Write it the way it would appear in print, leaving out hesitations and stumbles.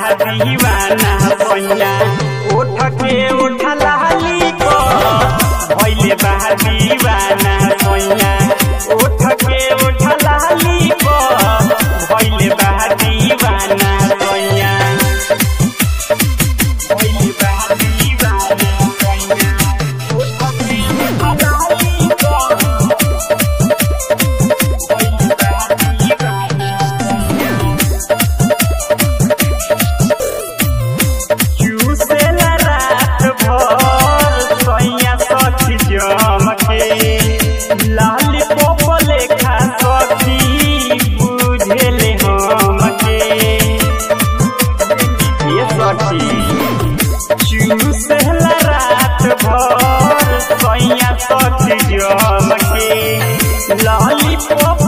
दीवाना सैया उठ के उठ लाली को भइले बा दीवाना सैया उठ के उठ लाली को भइले बा दीवाना सैया भइले बा दीवाना सैया उठ के उठ लाली को भइले बा दीवाना चूसेला रात भर सैया सखी जमके लाली पोपले खा सखी बुझेले हमके ये सखी चूसेला रात भर सैया सखी जमके लाली